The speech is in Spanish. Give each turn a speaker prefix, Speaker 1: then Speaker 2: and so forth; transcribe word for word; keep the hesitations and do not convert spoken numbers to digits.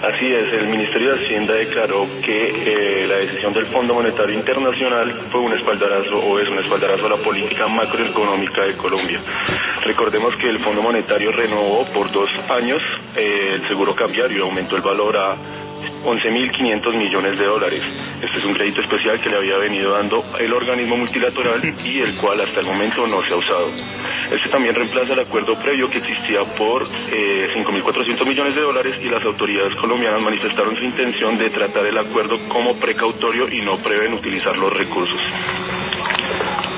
Speaker 1: Así es, el Ministerio de Hacienda declaró que eh, la decisión del Fondo Monetario Internacional fue un espaldarazo o es un espaldarazo a la política macroeconómica de Colombia. Recordemos que el Fondo Monetario renovó por dos años eh, el seguro cambiario y aumentó el valor a once mil quinientos millones de dólares. Este es un crédito especial que le había venido dando el organismo multilateral y el cual hasta el momento no se ha usado. Este también reemplaza el acuerdo previo que existía por eh, cinco mil cuatrocientos millones de dólares y las autoridades colombianas manifestaron su intención de tratar el acuerdo como precautorio y no prevén utilizar los recursos.